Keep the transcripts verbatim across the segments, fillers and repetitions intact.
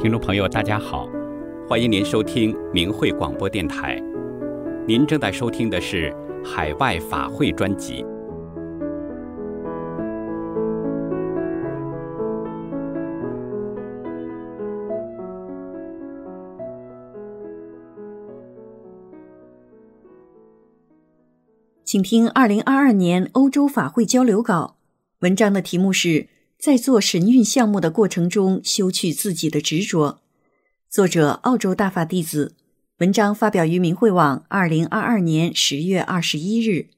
听众朋友大家好，欢迎您收听明慧广播电台。您正在收听的是海外法会专辑。 请听二零二二年欧洲法会交流稿，文章的题目是在做神运项目的过程中修去自己的执着，作者澳洲大法弟子，文章发表于明慧网二零二二年十月二十一日。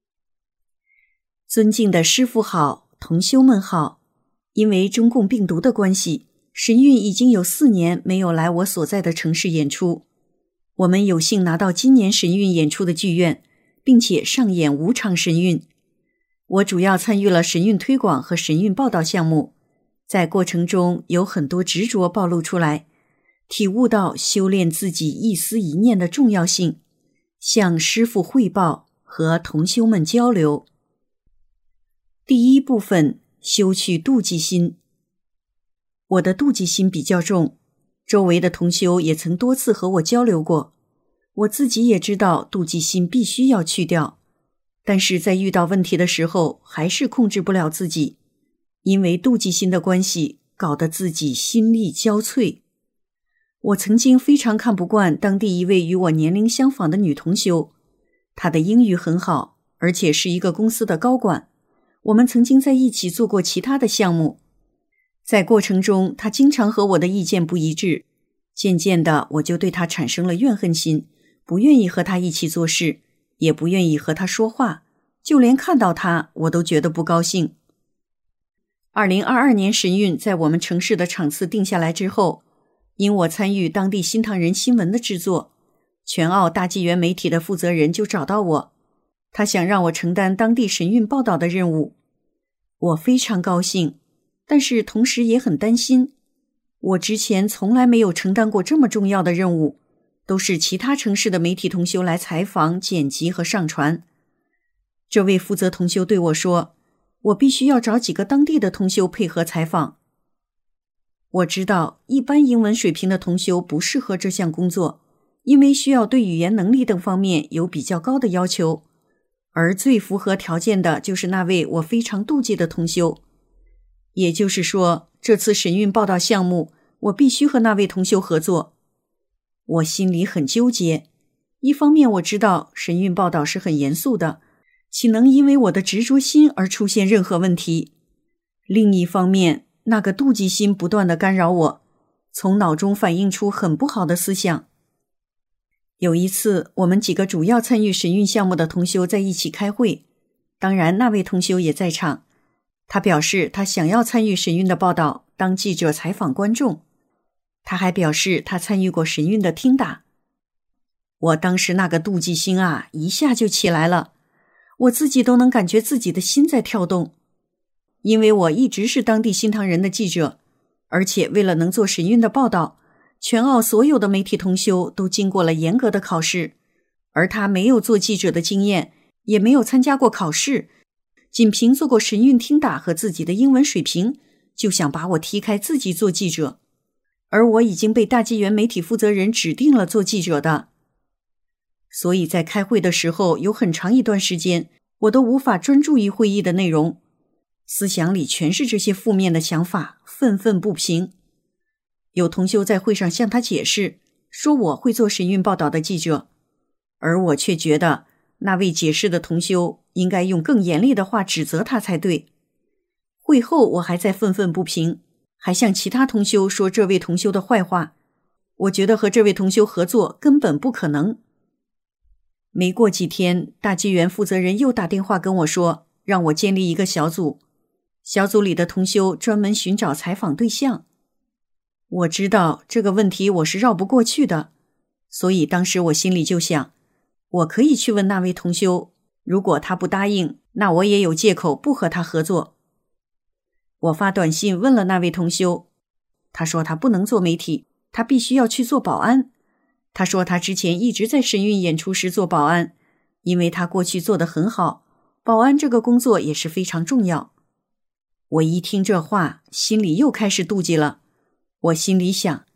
尊敬的师父好，同修们好，因为中共病毒的关系，神运已经有四年没有来我所在的城市演出。我们有幸拿到今年神运演出的剧院，并且上演五场神运。我主要参与了神运推广和神运报道项目，在过程中有很多执着暴露出来，体悟到修炼自己一思一念的重要性，向师父汇报和同修们交流。第一部分，修去妒忌心。我的妒忌心比较重，周围的同修也曾多次和我交流过，我自己也知道妒忌心必须要去掉，但是在遇到问题的时候还是控制不了自己，因为妒忌心的关系，搞得自己心力交瘁。我曾经非常看不惯当地一位与我年龄相仿的女同修，她的英语很好，而且是一个公司的高管，我们曾经在一起做过其他的项目。在过程中，她经常和我的意见不一致，渐渐的我就对她产生了怨恨心，不愿意和她一起做事，也不愿意和她说话，就连看到她我都觉得不高兴。二零二二年神运在我们城市的场次定下来之后，因我参与当地新唐人新闻的制作，全澳大纪元媒体的负责人就找到我，他想让我承担当地神运报道的任务。我非常高兴，但是同时也很担心，我之前从来没有承担过这么重要的任务，都是其他城市的媒体同修来采访、剪辑和上传。这位负责同修对我说，我必须要找几个当地的同修配合采访。我知道一般英文水平的同修不适合这项工作，因为需要对语言能力等方面有比较高的要求，而最符合条件的就是那位我非常妒忌的同修。也就是说，这次神运报道项目，我必须和那位同修合作。我心里很纠结，一方面我知道神运报道是很严肃的，岂能因为我的执着心而出现任何问题？另一方面，那个妒忌心不断地干扰我，从脑中反映出很不好的思想。有一次，我们几个主要参与神运项目的同修在一起开会，当然那位同修也在场。他表示他想要参与神运的报道，当记者采访观众。他还表示他参与过神运的听打。我当时那个妒忌心啊，一下就起来了，我自己都能感觉自己的心在跳动。因为我一直是当地新唐人的记者，而且为了能做神运的报道，全澳所有的媒体同修都经过了严格的考试，而他没有做记者的经验，也没有参加过考试，仅凭做过神运听打和自己的英文水平，就想把我踢开自己做记者。而我已经被大纪元媒体负责人指定了做记者的。所以在开会的时候，有很长一段时间，我都无法专注于会议的内容，思想里全是这些负面的想法，愤愤不平。有同修在会上向他解释，说我会做神运报道的记者，而我却觉得那位解释的同修应该用更严厉的话指责他才对。会后我还在愤愤不平，还向其他同修说这位同修的坏话，我觉得和这位同修合作根本不可能。没过几天，大纪元负责人又打电话跟我说，让我建立一个小组，小组里的同修专门寻找采访对象。我知道这个问题我是绕不过去的，所以当时我心里就想，我可以去问那位同修，如果他不答应，那我也有借口不和他合作。我发短信问了那位同修，他说他不能做媒体，他必须要去做保安。他说他之前一直在神运演出时做保安，因为他过去做得很好，保安这个工作也是非常重要。我一听这话，心里又开始妒忌了。我心里想，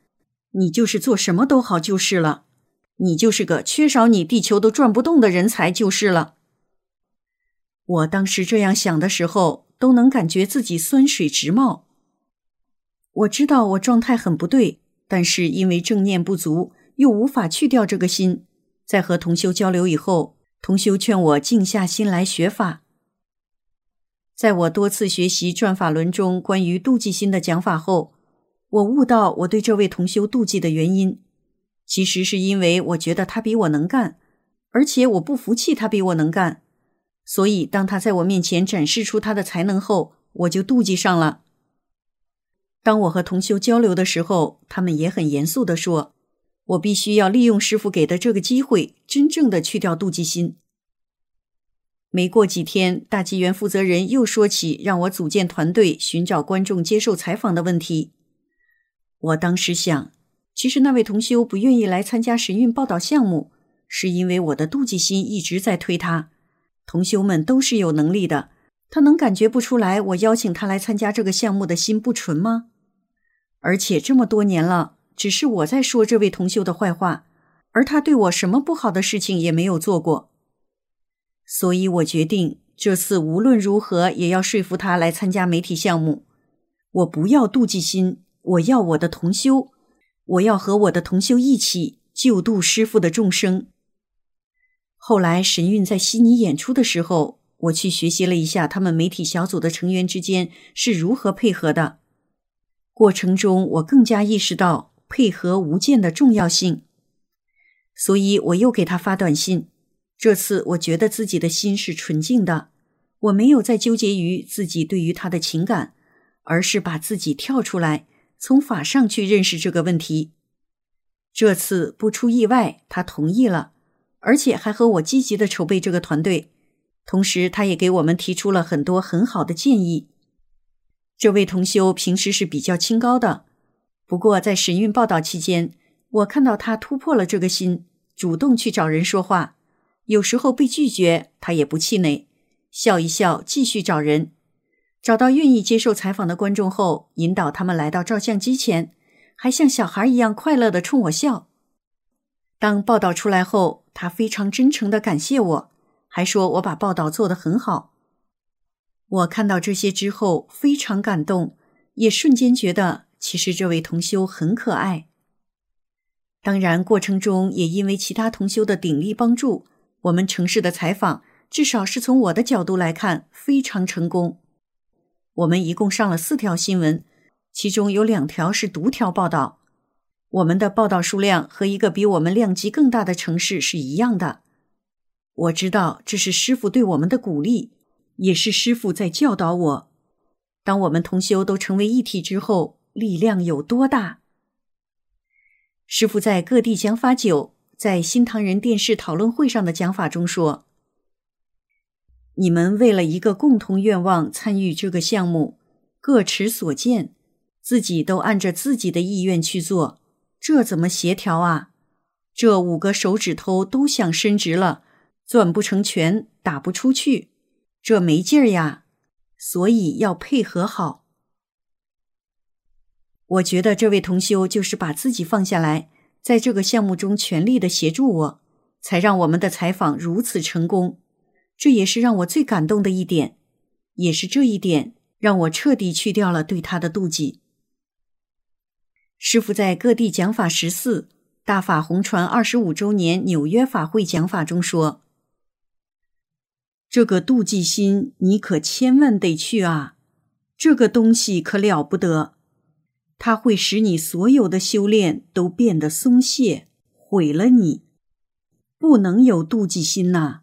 你就是做什么都好就是了，你就是个缺少你地球都转不动的人才就是了。我当时这样想的时候，都能感觉自己酸水直冒。我知道我状态很不对，但是因为正念不足，又无法去掉这个心。在和同修交流以后，同修劝我静下心来学法。在我多次学习转法轮中关于妒忌心的讲法后，我悟到我对这位同修妒忌的原因，其实是因为我觉得他比我能干，而且我不服气他比我能干，所以当他在我面前展示出他的才能后，我就妒忌上了。当我和同修交流的时候，他们也很严肃地说，我必须要利用师父给的这个机会，真正的去掉妒忌心。没过几天，大纪元负责人又说起让我组建团队寻找观众接受采访的问题。我当时想，其实那位同修不愿意来参加神韵报道项目，是因为我的妒忌心一直在推他。同修们都是有能力的，他能感觉不出来我邀请他来参加这个项目的心不纯吗？而且这么多年了，只是我在说这位同修的坏话，而他对我什么不好的事情也没有做过。所以我决定这次无论如何也要说服他来参加媒体项目。我不要妒忌心，我要我的同修，我要和我的同修一起救度师父的众生。后来神韵在悉尼演出的时候，我去学习了一下他们媒体小组的成员之间是如何配合的。过程中我更加意识到配合无间的重要性，所以我又给他发短信。这次我觉得自己的心是纯净的，我没有再纠结于自己对于他的情感，而是把自己跳出来，从法上去认识这个问题。这次不出意外，他同意了，而且还和我积极地筹备这个团队，同时他也给我们提出了很多很好的建议。这位同修平时是比较清高的，不过在神韵报道期间，我看到他突破了这个心，主动去找人说话，有时候被拒绝他也不气馁，笑一笑继续找人。找到愿意接受采访的观众后，引导他们来到照相机前，还像小孩一样快乐地冲我笑。当报道出来后，他非常真诚地感谢我，还说我把报道做得很好。我看到这些之后非常感动，也瞬间觉得其实这位同修很可爱。当然过程中也因为其他同修的鼎力帮助，我们城市的采访至少是从我的角度来看非常成功。我们一共上了四条新闻，其中有两条是独条报道。我们的报道数量和一个比我们量级更大的城市是一样的。我知道这是师父对我们的鼓励，也是师父在教导我，当我们同修都成为一体之后，力量有多大。师父在各地讲法久，在新唐人电视讨论会上的讲法中说，你们为了一个共同愿望参与这个项目，各持所见，自己都按着自己的意愿去做，这怎么协调啊？这五个手指头都想伸直了，攥不成拳，打不出去，这没劲儿呀，所以要配合好。我觉得这位同修就是把自己放下来，在这个项目中全力的协助我，才让我们的采访如此成功。这也是让我最感动的一点，也是这一点让我彻底去掉了对他的妒忌。师父在各地讲法十四大法红传二十五周年纽约法会讲法中说，这个妒忌心你可千万得去啊，这个东西可了不得，它会使你所有的修炼都变得松懈，毁了你，不能有妒忌心呐。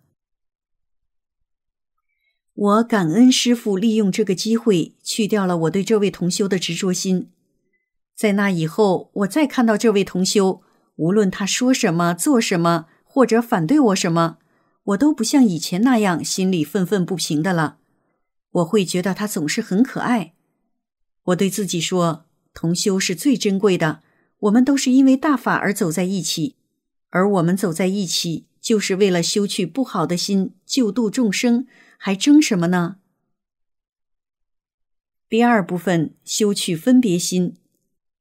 我感恩师父利用这个机会去掉了我对这位同修的执着心。在那以后，我再看到这位同修，无论他说什么做什么，或者反对我什么，我都不像以前那样心里愤愤不平的了。我会觉得他总是很可爱。我对自己说，同修是最珍贵的，我们都是因为大法而走在一起，而我们走在一起就是为了修去不好的心，救度众生，还争什么呢？第二部分，修去分别心。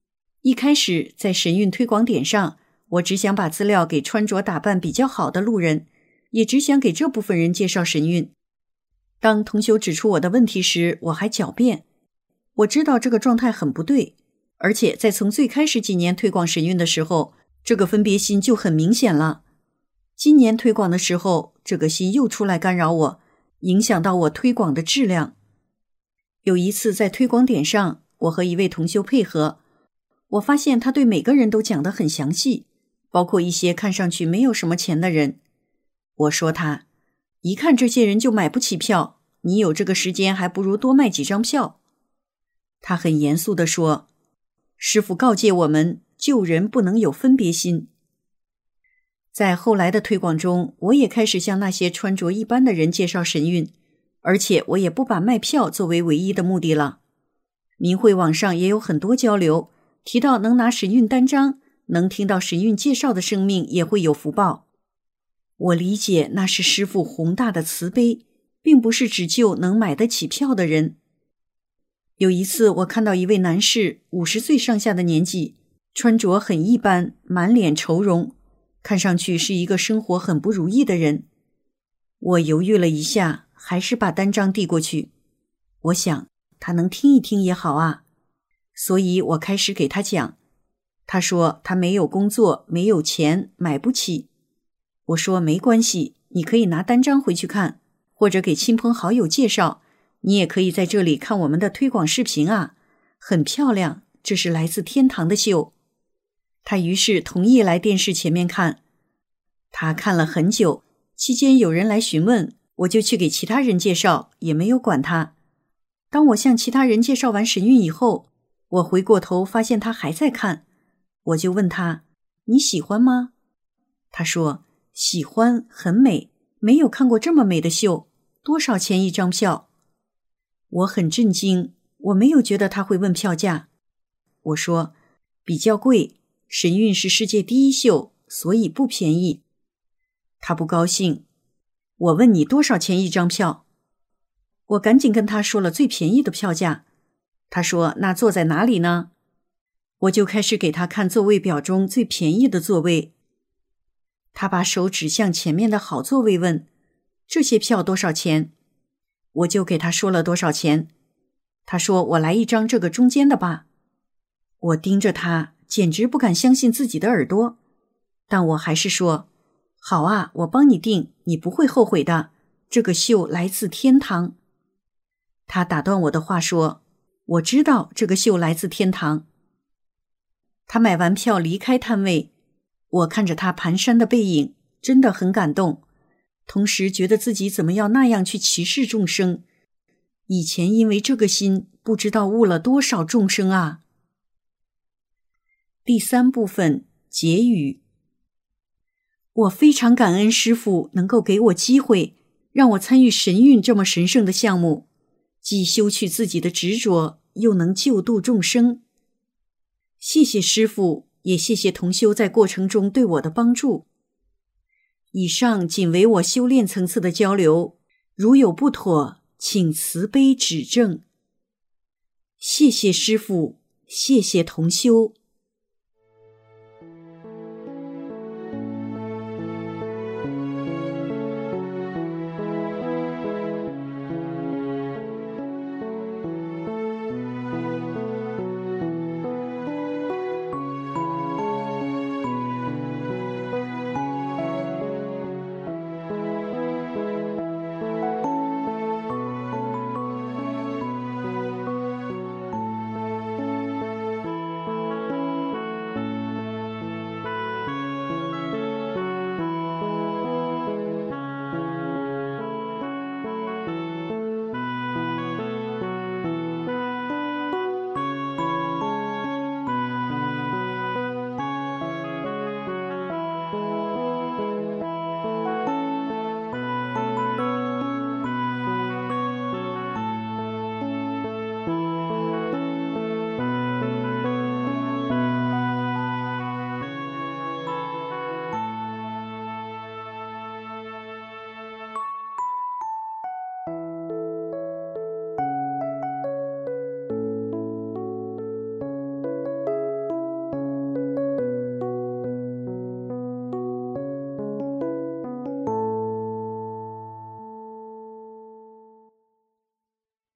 一开始在神韵推广点上，我只想把资料给穿着打扮比较好的路人，也只想给这部分人介绍神韵。当同修指出我的问题时，我还狡辩。我知道这个状态很不对，而且在从最开始几年推广神韵的时候，这个分别心就很明显了。今年推广的时候，这个心又出来干扰我，影响到我推广的质量。有一次在推广点上，我和一位同修配合，我发现他对每个人都讲得很详细，包括一些看上去没有什么钱的人。我说他，一看这些人就买不起票，你有这个时间还不如多卖几张票。他很严肃地说，师父告诫我们，救人不能有分别心。在后来的推广中，我也开始向那些穿着一般的人介绍神韵，而且我也不把卖票作为唯一的目的了。明慧网上也有很多交流，提到能拿神韵单张，能听到神韵介绍的生命也会有福报。我理解那是师父宏大的慈悲，并不是只救能买得起票的人。有一次我看到一位男士，五十岁上下的年纪，穿着很一般，满脸愁容，看上去是一个生活很不如意的人。我犹豫了一下，还是把单张递过去。我想他能听一听也好啊，所以我开始给他讲。他说他没有工作，没有钱，买不起。我说没关系，你可以拿单张回去看，或者给亲朋好友介绍，你也可以在这里看我们的推广视频啊，很漂亮，这是来自天堂的秀。他于是同意来电视前面看。他看了很久，期间有人来询问，我就去给其他人介绍，也没有管他。当我向其他人介绍完神韵以后，我回过头发现他还在看，我就问他，你喜欢吗？他说，喜欢，很美，没有看过这么美的秀，多少钱一张票？我很震惊，我没有觉得他会问票价。我说，比较贵，神韵是世界第一秀，所以不便宜。他不高兴，我问你多少钱一张票？我赶紧跟他说了最便宜的票价。他说，那坐在哪里呢？我就开始给他看座位表中最便宜的座位。他把手指向前面的好座位问，这些票多少钱？我就给他说了多少钱。他说，我来一张这个中间的吧。我盯着他，简直不敢相信自己的耳朵，但我还是说，好啊，我帮你订，你不会后悔的，这个秀来自天堂。他打断我的话说，我知道这个秀来自天堂。他买完票离开摊位，我看着他蹒跚的背影，真的很感动，同时觉得自己怎么要那样去歧视众生。以前因为这个心，不知道误了多少众生啊。第三部分，结语。我非常感恩师父能够给我机会，让我参与神韵这么神圣的项目，既修去自己的执着，又能救度众生。谢谢师父，也谢谢同修在过程中对我的帮助。以上仅为我修炼层次的交流，如有不妥，请慈悲指正。谢谢师父，谢谢同修。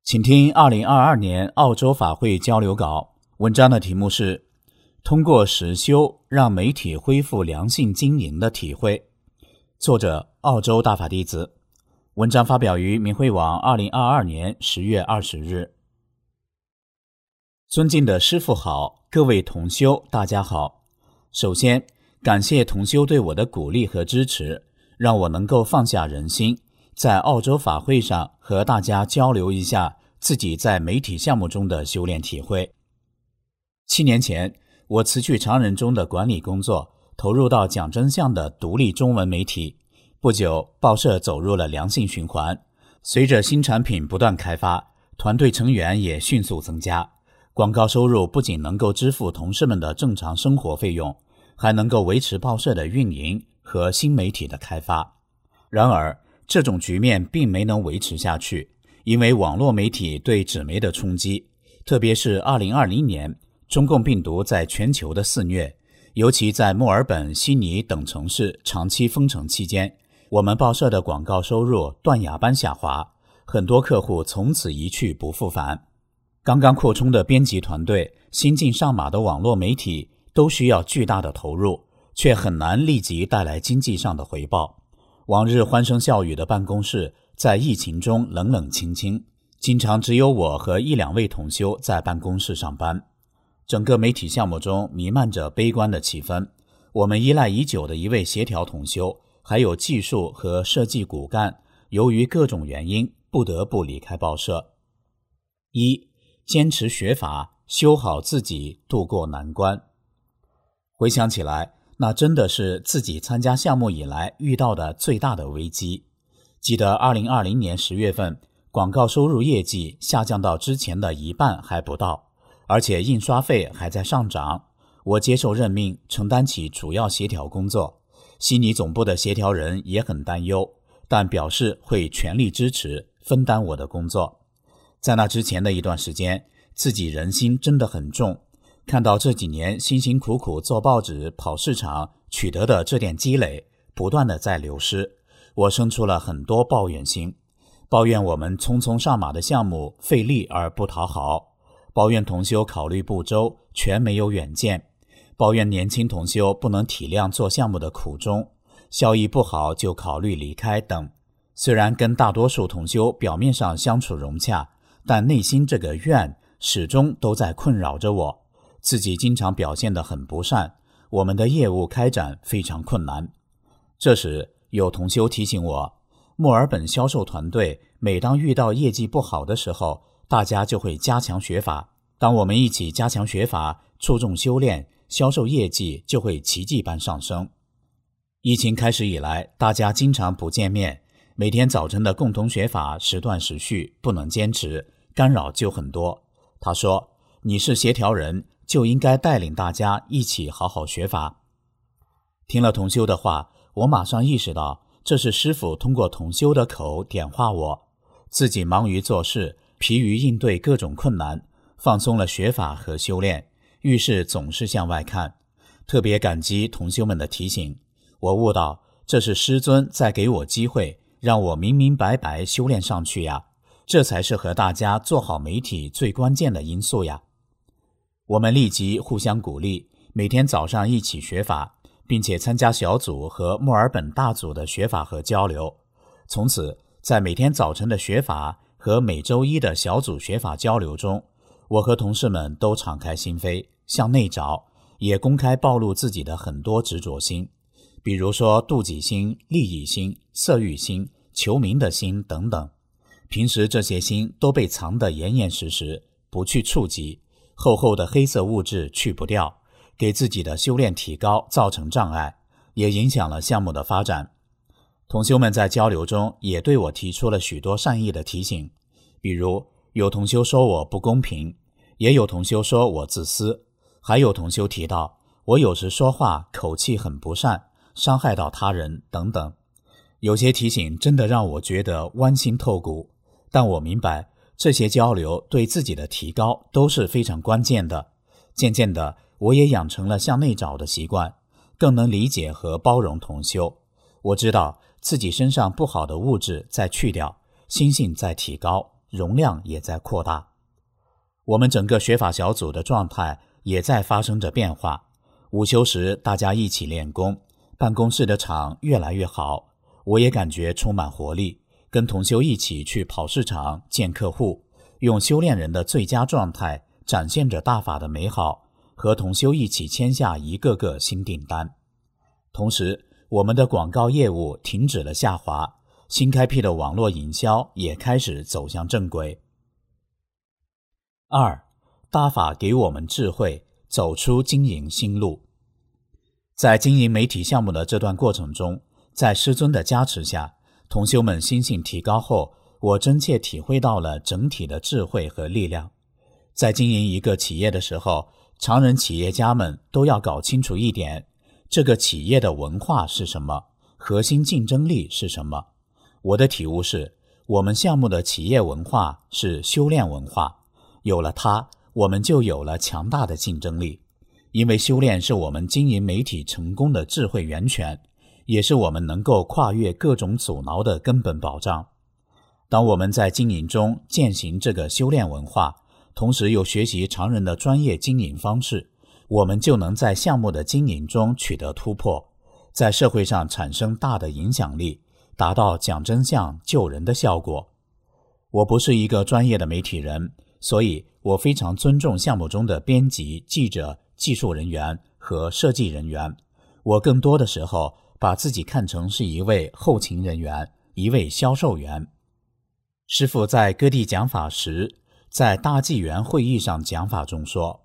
请听二零二二年澳洲法会交流稿，文章的题目是通过实修让媒体恢复良性经营的体会，作者澳洲大法弟子。文章发表于明慧网二零二二年十月二十日。尊敬的师父好，各位同修大家好。首先感谢同修对我的鼓励和支持，让我能够放下人心，在澳洲法会上和大家交流一下自己在媒体项目中的修炼体会。七年前，我辞去常人中的管理工作，投入到讲真相的独立中文媒体。不久，报社走入了良性循环，随着新产品不断开发，团队成员也迅速增加，广告收入不仅能够支付同事们的正常生活费用，还能够维持报社的运营和新媒体的开发。然而，这种局面并没能维持下去，因为网络媒体对纸媒的冲击，特别是二零二零年，中共病毒在全球的肆虐，尤其在墨尔本、悉尼等城市长期封城期间，我们报社的广告收入断崖般下滑，很多客户从此一去不复返。刚刚扩充的编辑团队、新晋上马的网络媒体都需要巨大的投入，却很难立即带来经济上的回报。往日欢声笑语的办公室在疫情中冷冷清清，经常只有我和一两位同修在办公室上班。整个媒体项目中弥漫着悲观的气氛，我们依赖已久的一位协调同修还有技术和设计骨干，由于各种原因不得不离开报社。一、坚持学法，修好自己，度过难关。回想起来，那真的是自己参加项目以来遇到的最大的危机。记得二零二零年十月份，广告收入业绩下降到之前的一半还不到，而且印刷费还在上涨。我接受任命，承担起主要协调工作。悉尼总部的协调人也很担忧，但表示会全力支持，分担我的工作。在那之前的一段时间，自己人心真的很重，看到这几年辛辛苦苦做报纸、跑市场取得的这点积累，不断的在流失，我生出了很多抱怨心，抱怨我们匆匆上马的项目费力而不讨好，抱怨同修考虑不周，全没有远见，抱怨年轻同修不能体谅做项目的苦衷，效益不好就考虑离开等。虽然跟大多数同修表面上相处融洽，但内心这个怨始终都在困扰着我，自己经常表现得很不善，我们的业务开展非常困难。这时有同修提醒我，墨尔本销售团队每当遇到业绩不好的时候，大家就会加强学法，当我们一起加强学法，注重修炼，销售业绩就会奇迹般上升。疫情开始以来，大家经常不见面，每天早晨的共同学法时断时续，不能坚持，干扰就很多。他说，你是协调人，就应该带领大家一起好好学法。听了同修的话，我马上意识到，这是师父通过同修的口点化我。自己忙于做事，疲于应对各种困难，放松了学法和修炼，遇事总是向外看。特别感激同修们的提醒，我悟到这是师尊在给我机会，让我明明白白修炼上去呀，这才是和大家做好媒体最关键的因素呀。我们立即互相鼓励，每天早上一起学法，并且参加小组和墨尔本大组的学法和交流。从此，在每天早晨的学法和每周一的小组学法交流中，我和同事们都敞开心扉，向内找，也公开暴露自己的很多执着心，比如说妒忌心、利益心、色欲心、求名的心等等。平时这些心都被藏得严严实实，不去触及，厚厚的黑色物质去不掉，给自己的修炼提高造成障碍，也影响了项目的发展。同修们在交流中也对我提出了许多善意的提醒，比如有同修说我不公平，也有同修说我自私，还有同修提到我有时说话口气很不善，伤害到他人等等。有些提醒真的让我觉得剜心透骨，但我明白这些交流对自己的提高都是非常关键的。渐渐的，我也养成了向内找的习惯，更能理解和包容同修。我知道自己身上不好的物质在去掉，心性在提高， 容量也在扩大。我们整个学法小组的状态也在发生着变化，午休时大家一起练功，办公室的场越来越好，我也感觉充满活力，跟同修一起去跑市场见客户，用修炼人的最佳状态展现着大法的美好，和同修一起签下一个个新订单。同时我们的广告业务停止了下滑，新开辟的网络营销也开始走向正轨。二，大法给我们智慧，走出经营新路。在经营媒体项目的这段过程中，在师尊的加持下，同修们心性提高后，我真切体会到了整体的智慧和力量。在经营一个企业的时候，常人企业家们都要搞清楚一点，这个企业的文化是什么，核心竞争力是什么。我的体悟是，我们项目的企业文化是修炼文化，有了它，我们就有了强大的竞争力。因为修炼是我们经营媒体成功的智慧源泉，也是我们能够跨越各种阻挠的根本保障。当我们在经营中践行这个修炼文化，同时又学习常人的专业经营方式，我们就能在项目的经营中取得突破，在社会上产生大的影响力，达到讲真相救人的效果。我不是一个专业的媒体人，所以我非常尊重项目中的编辑、记者、技术人员和设计人员。我更多的时候把自己看成是一位后勤人员，一位销售员。师父在各地讲法时，在大纪元会议上讲法中说，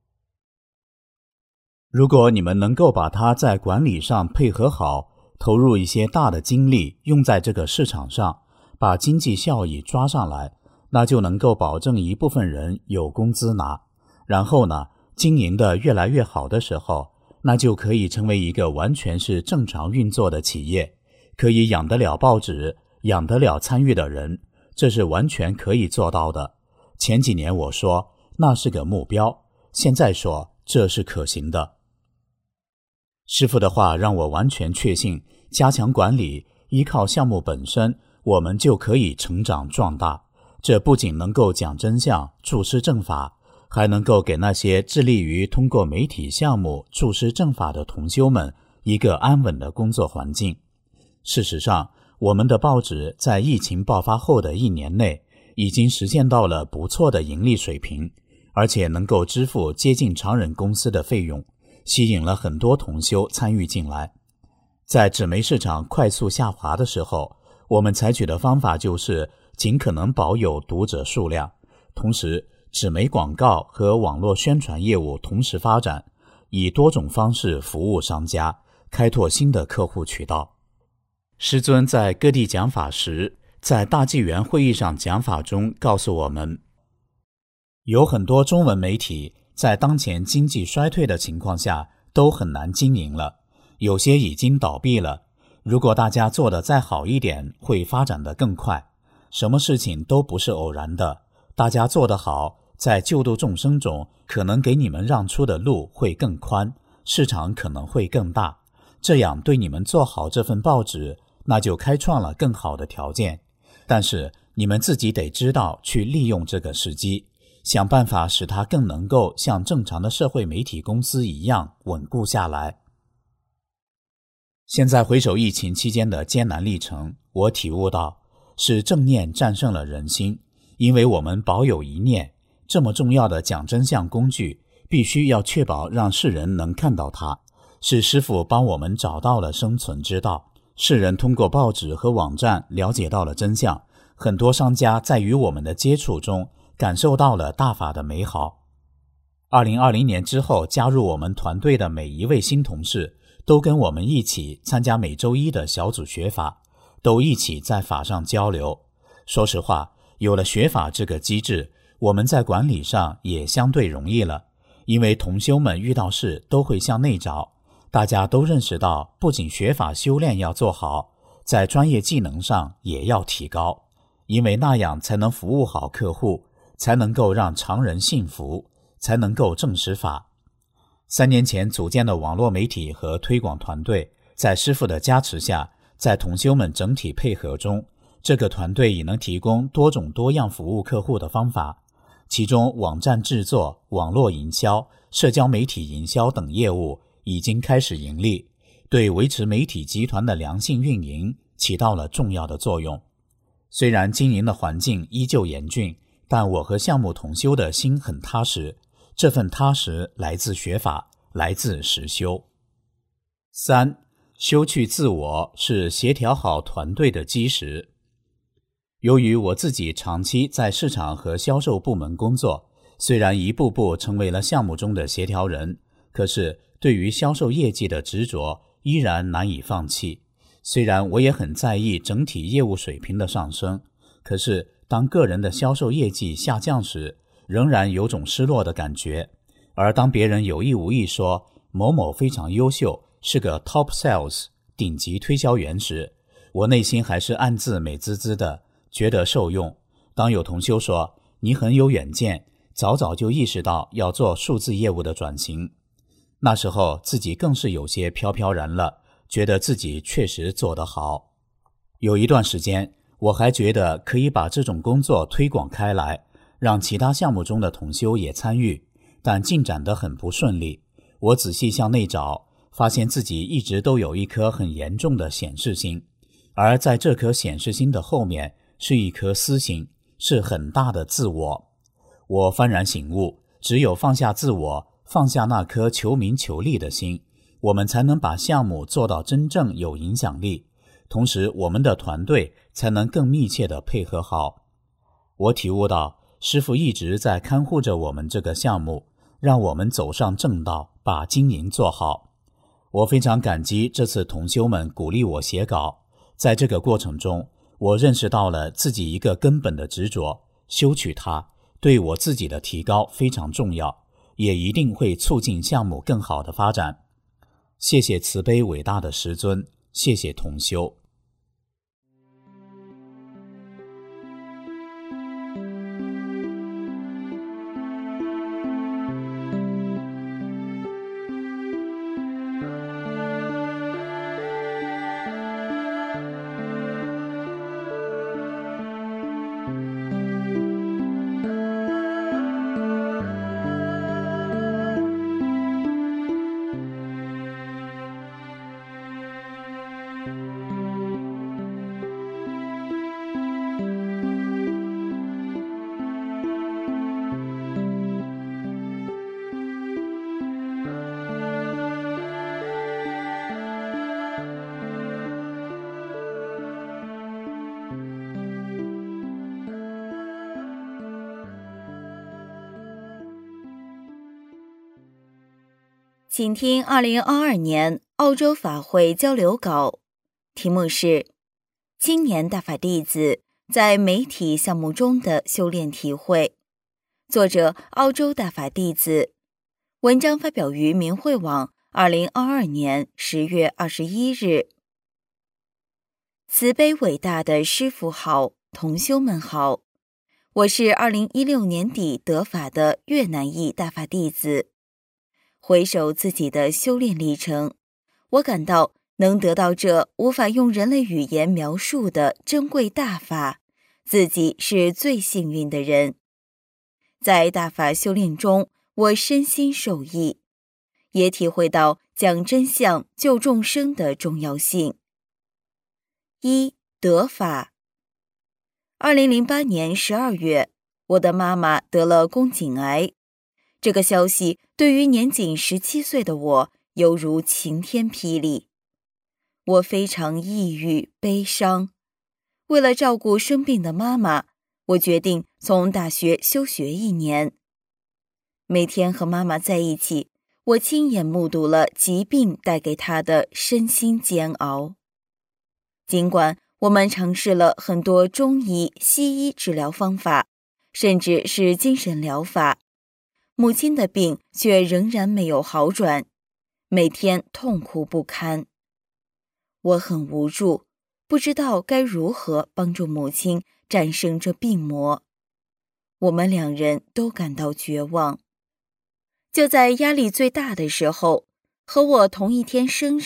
如果你们能够把它在管理上配合好，投入一些大的精力用在这个市场上，把经济效益抓上来，那就能够保证一部分人有工资拿。然后呢，经营的越来越好的时候，那就可以成为一个完全是正常运作的企业，可以养得了报纸，养得了参与的人，这是完全可以做到的。前几年我说那是个目标，现在说这是可行的。师父的话让我完全确信，加强管理，依靠项目本身，我们就可以成长壮大。这不仅能够讲真相、注师正法，还能够给那些致力于通过媒体项目注师正法的同修们一个安稳的工作环境。事实上，我们的报纸在疫情爆发后的一年内，已经实现到了不错的盈利水平，而且能够支付接近常人公司的费用，吸引了很多同修参与进来。在纸媒市场快速下滑的时候，我们采取的方法就是尽可能保有读者数量，同时纸媒广告和网络宣传业务同时发展，以多种方式服务商家，开拓新的客户渠道。师尊在各地讲法时，在大纪元会议上讲法中告诉我们，有很多中文媒体在当前经济衰退的情况下都很难经营了，有些已经倒闭了。如果大家做得再好一点，会发展得更快。什么事情都不是偶然的，大家做得好，在救度众生中，可能给你们让出的路会更宽，市场可能会更大。这样对你们做好这份报纸，那就开创了更好的条件。但是你们自己得知道去利用这个时机，想办法使它更能够像正常的社会媒体公司一样稳固下来。现在回首疫情期间的艰难历程，我体悟到是正念战胜了人心，因为我们保有一念，这么重要的讲真相工具，必须要确保让世人能看到它。是师父帮我们找到了生存之道，世人通过报纸和网站了解到了真相，很多商家在与我们的接触中感受到了大法的美好。二零二零年之后加入我们团队的每一位新同事，都跟我们一起参加每周一的小组学法，都一起在法上交流。说实话，有了学法这个机制，我们在管理上也相对容易了，因为同修们遇到事都会向内找，大家都认识到不仅学法修炼要做好，在专业技能上也要提高，因为那样才能服务好客户，才能够让常人信服，才能够证实法。三年前组建的网络媒体和推广团队，在师父的加持下，在同修们整体配合中， 这个团队已能提供多种多样服务客户的方法，其中网站制作、网络营销、社交媒体营销等业务已经开始盈利，对维持媒体集团的良性运营起到了重要的作用。虽然经营的环境依旧严峻，但我和项目同修的心很踏实，这份踏实来自学法，来自实修。三，修去自我是协调好团队的基石。由于我自己长期在市场和销售部门工作，虽然一步步成为了项目中的协调人，可是对于销售业绩的执着依然难以放弃。虽然我也很在意整体业务水平的上升，可是当个人的销售业绩下降时，仍然有种失落的感觉。而当别人有意无意说某某非常优秀，是个 top sales 顶级推销员时，我内心还是暗自美滋滋的，觉得受用。当有同修说你很有远见，早早就意识到要做数字业务的转型，那时候自己更是有些飘飘然了，觉得自己确实做得好。有一段时间我还觉得可以把这种工作推广开来，让其他项目中的同修也参与，但进展得很不顺利。我仔细向内找，发现自己一直都有一颗很严重的显示心，而在这颗显示心的后面是一颗私心，是很大的自我。我幡然醒悟，只有放下自我，放下那颗求名求利的心，我们才能把项目做到真正有影响力，同时我们的团队才能更密切地配合好。我体悟到，师父一直在看护着我们这个项目，让我们走上正道，把经营做好。我非常感激这次同修们鼓励我写稿，在这个过程中，我认识到了自己一个根本的执着，修取它对我自己的提高非常重要，也一定会促进项目更好的发展。谢谢慈悲伟大的师尊，谢谢同修。 请听二零二二年澳洲法会交流稿，题目是青年大法弟子在媒体项目中的修炼体会，作者澳洲大法弟子，文章发表于明慧网二零二二年十月二十一日。慈悲伟大的师父好，同修们好，我是二零一六年底得法的越南裔大法弟子。回首自己的修炼历程，我感到能得到这无法用人类语言描述的珍贵大法，自己是最幸运的人。在大法修炼中，我身心受益，也体会到讲真相救众生的重要性。一、得法。二零零八年十二月，我的妈妈得了宫颈癌。这个消息对于年仅十七岁的我，犹如晴天霹雳。我非常抑郁、悲伤。为了照顾生病的妈妈，我决定从大学休学一年。每天和妈妈在一起，我亲眼目睹了疾病带给她的身心煎熬。尽管我们尝试了很多中医、西医治疗方法，甚至是精神疗法，母亲的病却仍然没有好转，每天痛苦不堪。我很无助，不知道该如何帮助母亲战胜这病魔。我们两人都感到绝望。就在压力最大的时候，和我同一天生日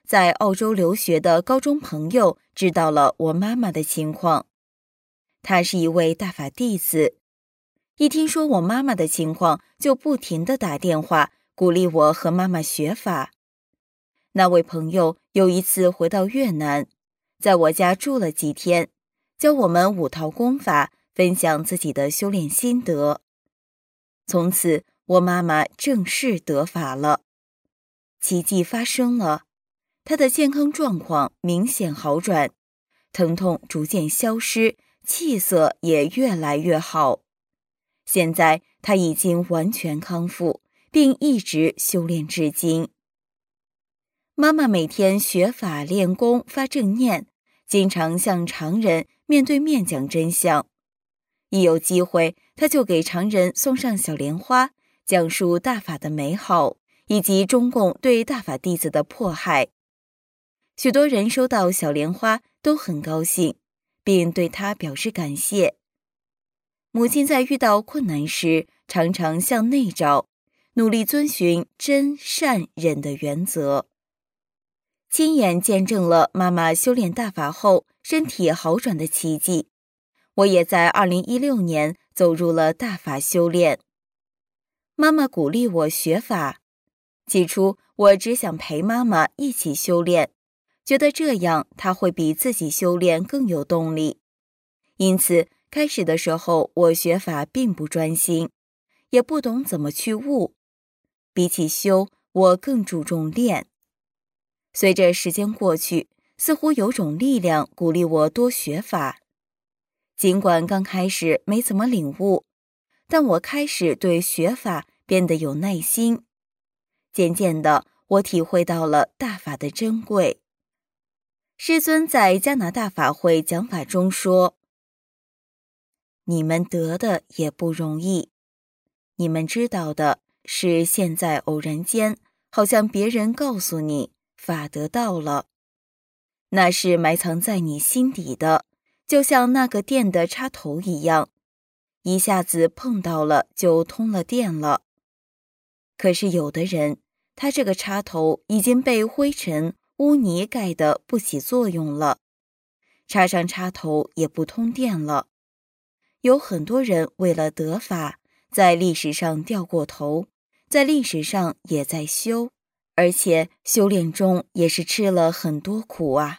在澳洲留学的高中朋友知道了我妈妈的情况。她是一位大法弟子，一听说我妈妈的情况，就不停地打电话鼓励我和妈妈学法。那位朋友有一次回到越南，在我家住了几天，教我们五套功法，分享自己的修炼心得。从此，我妈妈正式得法了。奇迹发生了，她的健康状况明显好转，疼痛逐渐消失，气色也越来越好。现在她已经完全康复，并一直修炼至今。妈妈每天学法练功发正念，经常向常人面对面讲真相。一有机会，她就给常人送上小莲花，讲述大法的美好，以及中共对大法弟子的迫害。许多人收到小莲花都很高兴，并对她表示感谢。母亲在遇到困难时，常常向内找，努力遵循真善忍的原则。亲眼见证了妈妈修炼大法后身体好转的奇迹，我也在二零一六年走入了大法修炼。妈妈鼓励我学法，起初我只想陪妈妈一起修炼，觉得这样她会比自己修炼更有动力。因此开始的时候我学法并不专心，也不懂怎么去悟，比起修，我更注重练。随着时间过去，似乎有种力量鼓励我多学法。尽管刚开始没怎么领悟，但我开始对学法变得有耐心。渐渐的，我体会到了大法的珍贵。师尊在加拿大法会讲法中说：你们得的也不容易，你们知道的是现在偶然间，好像别人告诉你法得到了，那是埋藏在你心底的，就像那个电的插头一样，一下子碰到了就通了电了。可是有的人，他这个插头已经被灰尘污泥盖得不起作用了，插上插头也不通电了。有很多人为了得法，在历史上掉过头，在历史上也在修，而且修炼中也是吃了很多苦啊。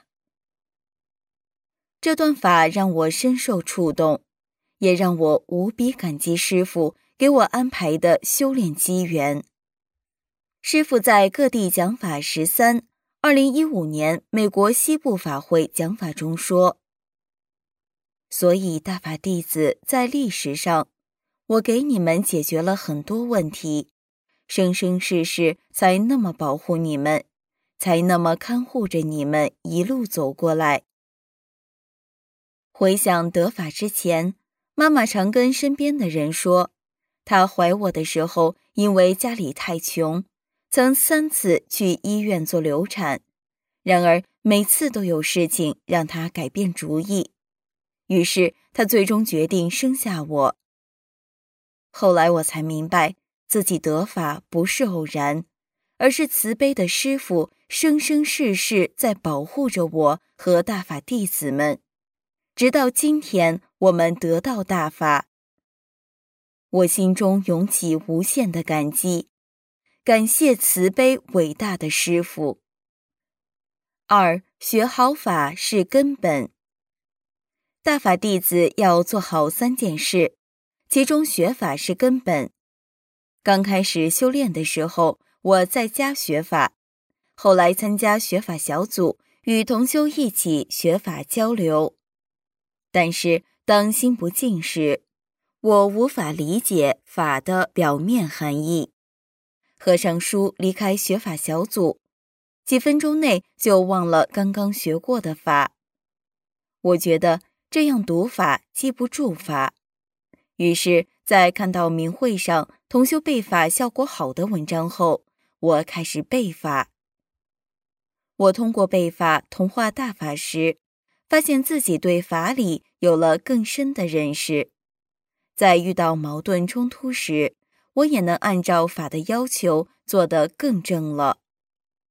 这段法让我深受触动，也让我无比感激师父给我安排的修炼机缘。师父在各地讲法十三，二零一五年美国西部法会讲法中说，所以大法弟子在历史上，我给你们解决了很多问题，生生世世才那么保护你们，才那么看护着你们一路走过来。回想得法之前，妈妈常跟身边的人说，她怀我的时候因为家里太穷，曾三次去医院做流产，然而每次都有事情让她改变主意，于是她最终决定生下我。后来我才明白，自己得法不是偶然，而是慈悲的师父生生世世在保护着我和大法弟子们，直到今天我们得到大法。我心中涌起无限的感激，感谢慈悲伟大的师父。二，学好法是根本。大法弟子要做好三件事，其中学法是根本。刚开始修炼的时候，我在家学法，后来参加学法小组，与同修一起学法交流。但是当心不静时，我无法理解法的表面含义。合上书离开学法小组，几分钟内就忘了刚刚学过的法。我觉得这样读法记不住法，于是在看到明会上同修背法效果好的文章后，我开始背法。我通过背法同化大法时，发现自己对法理有了更深的认识。在遇到矛盾冲突时，我也能按照法的要求做得更正了。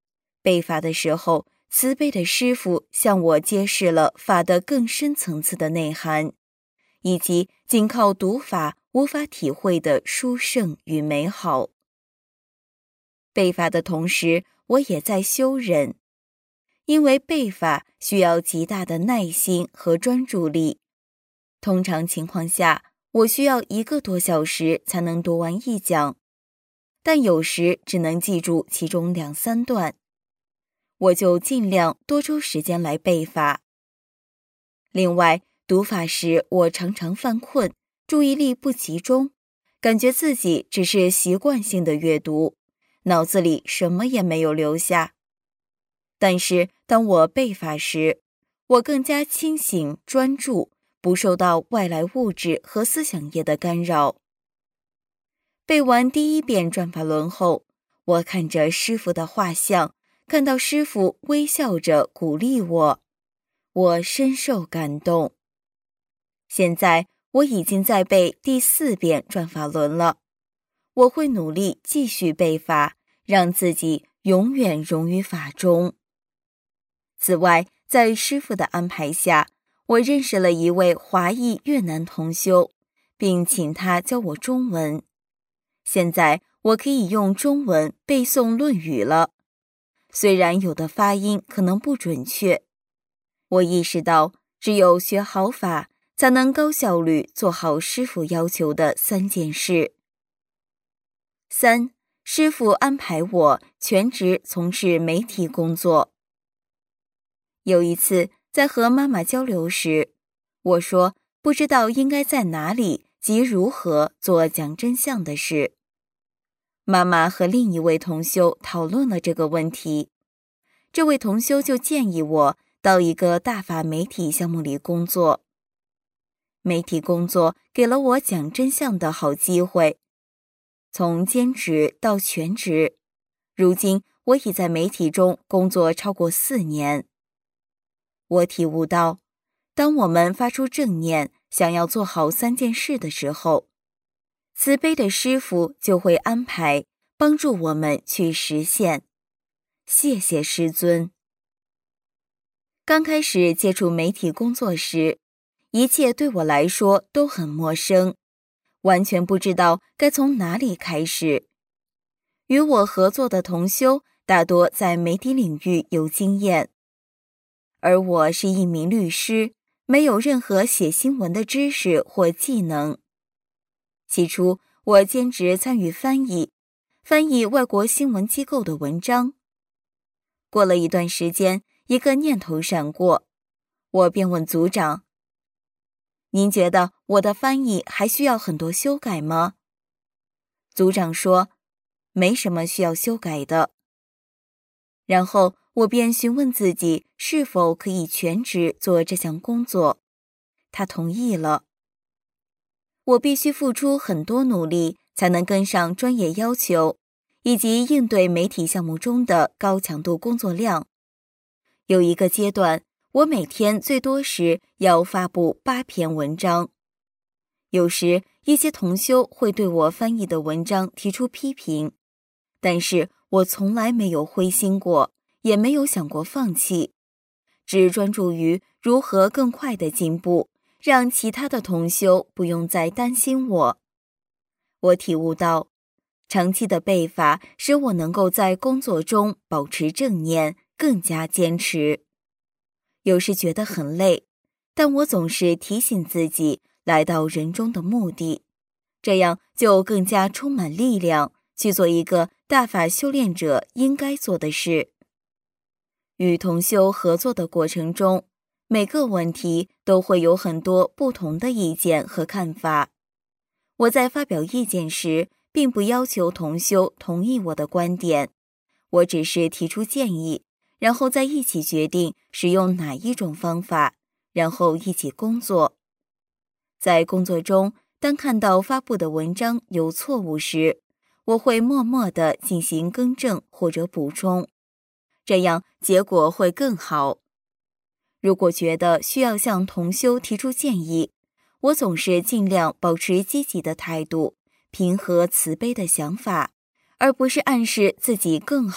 背法的时候，慈悲的师父向我揭示了法的更深层次的内涵，以及仅靠读法无法体会的殊胜与美好。背法的同时，我也在修忍，因为背法需要极大的耐心和专注力。通常情况下，我需要一个多小时才能读完一讲，但有时只能记住其中两三段，我就尽量多抽时间来背法。另外，读法时我常常犯困，注意力不集中，感觉自己只是习惯性的阅读，脑子里什么也没有留下。但是当我背法时，我更加清醒专注，不受到外来物质和思想业的干扰。背完第一遍转法轮后，我看着师父的画像，看到师父微笑着鼓励我，我深受感动。现在我已经在背第四遍转法轮了，我会努力继续背法，让自己永远融于法中。此外，在师父的安排下，我认识了一位华裔越南同修，并请他教我中文。现在我可以用中文背诵《论语》了，虽然有的发音可能不准确。我意识到，只有学好法，才能高效率做好师父要求的三件事。三，师父安排我全职从事媒体工作。有一次，在和妈妈交流时，我说不知道应该在哪里及如何做讲真相的事。妈妈和另一位同修讨论了这个问题，这位同修就建议我到一个大法媒体项目里工作。媒体工作给了我讲真相的好机会，从兼职到全职，如今我已在媒体中工作超过四年。我体悟到，当我们发出正念，想要做好三件事的时候，慈悲的师父就会安排，帮助我们去实现。谢谢师尊。刚开始接触媒体工作时，一切对我来说都很陌生，完全不知道该从哪里开始。与我合作的同修大多在媒体领域有经验，而我是一名律师，没有任何写新闻的知识或技能。起初，我兼职参与翻译，翻译外国新闻机构的文章。过了一段时间，一个念头闪过，我便问组长：“您觉得我的翻译还需要很多修改吗？”组长说：“没什么需要修改的。”然后我便询问自己是否可以全职做这项工作，他同意了。我必须付出很多努力，才能跟上专业要求，以及应对媒体项目中的高强度工作量。有一个阶段，我每天最多时要发布八篇文章。有时一些同修会对我翻译的文章提出批评，但是我从来没有灰心过，也没有想过放弃，只专注于如何更快地进步，让其他的同修不用再担心我。我体悟到，长期的背法使我能够在工作中保持正念，更加坚持。有时觉得很累，但我总是提醒自己来到人中的目的，这样就更加充满力量，去做一个大法修炼者应该做的事。与同修合作的过程中，每个问题都会有很多不同的意见和看法。我在发表意见时，并不要求同修同意我的观点，我只是提出建议，然后再一起决定使用哪一种方法，然后一起工作。在工作中，当看到发布的文章有错误时，我会默默地进行更正或者补充，这样结果会更好。如果觉得需要向同修提出建议，我总是尽量保持积极的态度，平和慈悲的想法，而不是暗示自己更好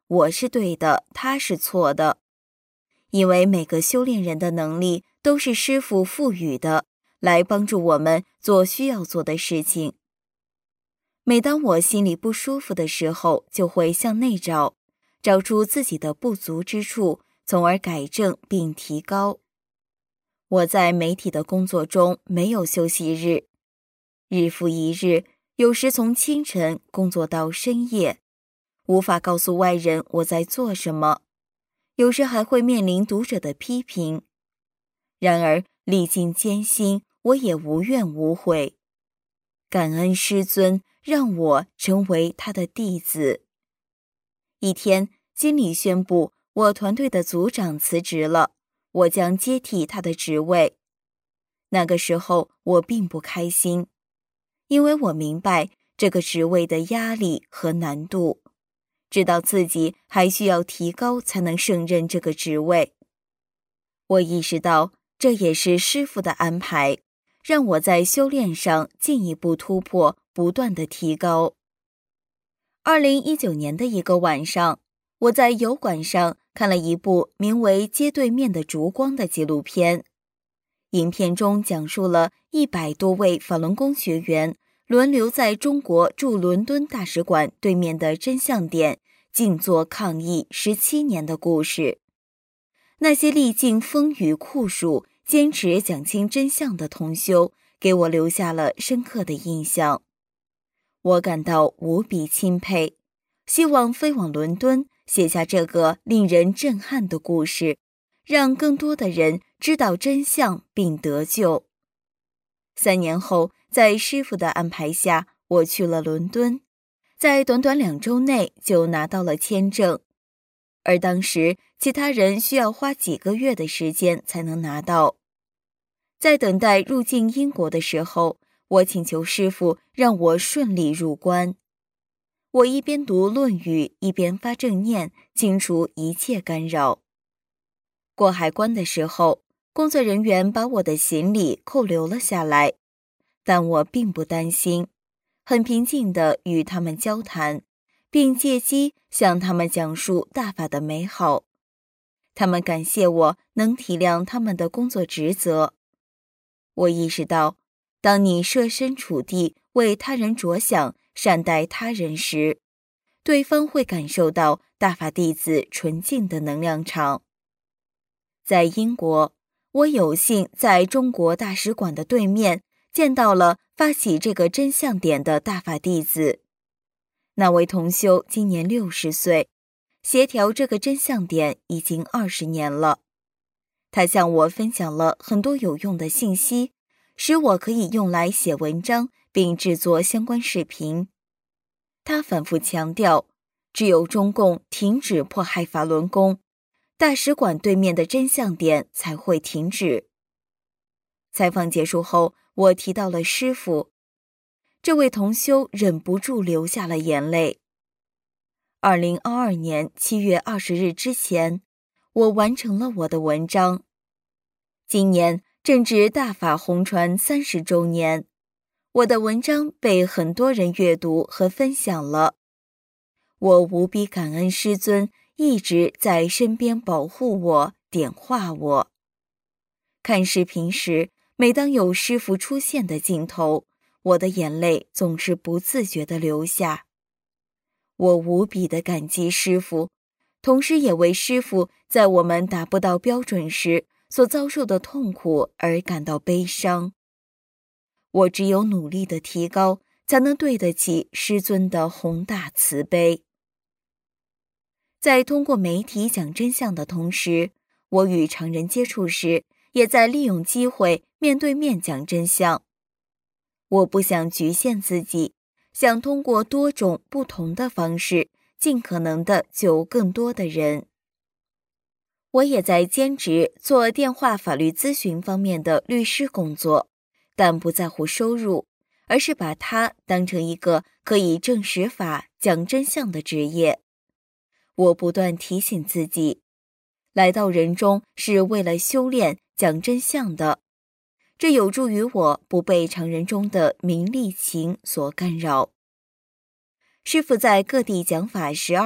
我是对的，他是错的。因为每个修炼人的能力都是师父赋予的，来帮助我们做需要做的事情。每当我心里不舒服的时候，就会向内找，找出自己的不足之处，从而改正并提高。我在媒体的工作中没有休息日，日复一日，有时从清晨工作到深夜，无法告诉外人我在做什么，有时还会面临读者的批评。然而历尽艰辛，我也无怨无悔，感恩师尊让我成为他的弟子。一天，经理宣布我团队的组长辞职了，我将接替他的职位。那个时候我并不开心，因为我明白这个职位的压力和难度，知道自己还需要提高才能胜任这个职位。我意识到这也是师父的安排，让我在修炼上进一步突破，不断的提高。二零一九年的一个晚上，我在油管上看了一部名为《街对面的烛光》的纪录片。影片中讲述了一百多位法轮功学员轮流在中国驻伦敦大使馆对面的真相点静坐抗议十七年的故事。那些历尽风雨酷暑，坚持讲清真相的同修，给我留下了深刻的印象。我感到无比钦佩，希望飞往伦敦，写下这个令人震撼的故事，让更多的人知道真相并得救。三年后，在师父的安排下，我去了伦敦，在短短两周内就拿到了签证，而当时其他人需要花几个月的时间才能拿到。在等待入境英国的时候，我请求师父让我顺利入关。我一边读《论语》，一边发正念，清除一切干扰。过海关的时候，工作人员把我的行李扣留了下来，但我并不担心，很平静地与他们交谈，并借机向他们讲述大法的美好。他们感谢我能体谅他们的工作职责。我意识到，当你设身处地为他人着想，善待他人时，对方会感受到大法弟子纯净的能量场。在英国，我有幸在中国大使馆的对面见到了发起这个真相点的大法弟子。那位同修今年六十岁，协调这个真相点已经二十年了。他向我分享了很多有用的信息，使我可以用来写文章并制作相关视频。他反复强调，只有中共停止迫害法轮功，大使馆对面的真相点才会停止。采访结束后，我提到了师父，这位同修忍不住流下了眼泪。二零二二年七月二十日之前，我完成了我的文章。今年正值大法红传三十周年，我的文章被很多人阅读和分享了。我无比感恩师尊一直在身边保护我、点化我。看视频时，每当有师父出现的镜头，我的眼泪总是不自觉地流下。我无比地感激师父，同时也为师父在我们达不到标准时所遭受的痛苦而感到悲伤。我只有努力的提高，才能对得起师尊的宏大慈悲。在通过媒体讲真相的同时，我与常人接触时，也在利用机会面对面讲真相。我不想局限自己，想通过多种不同的方式，尽可能的救更多的人。我也在兼职做电话法律咨询方面的律师工作，但不在乎收入，而是把它当成一个可以证实法、讲真相的职业。我不断提醒自己，来到人中是为了修炼、讲真相的，这有助于我不被常人中的名利情所干扰。师父在各地讲法十二，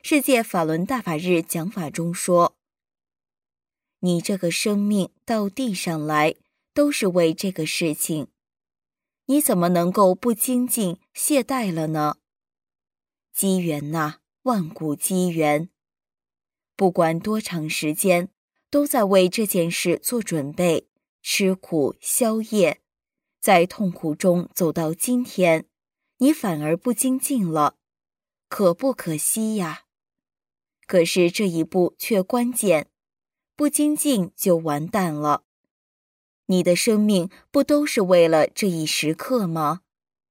世界法轮大法日讲法中说，你这个生命到地上来都是为这个事情，你怎么能够不精进懈怠了呢？机缘呐，万古机缘，不管多长时间，都在为这件事做准备，吃苦消业，在痛苦中走到今天，你反而不精进了，可不可惜呀？可是这一步却关键，不精进就完蛋了。你的生命不都是为了这一时刻吗？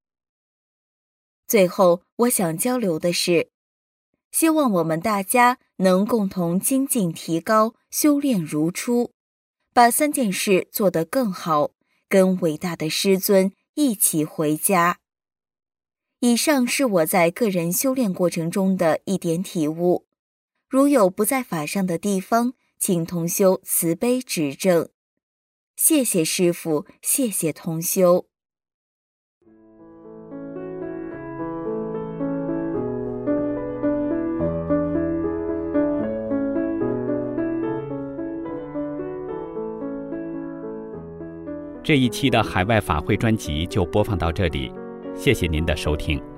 最后，我想交流的是，希望我们大家能共同精进提高，修炼如初，把三件事做得更好，跟伟大的师尊一起回家。以上是我在个人修炼过程中的一点体悟，如有不在法上的地方，请同修慈悲指正。谢谢师父，谢谢同修。 这一期的海外法会专辑就播放到这里，谢谢您的收听。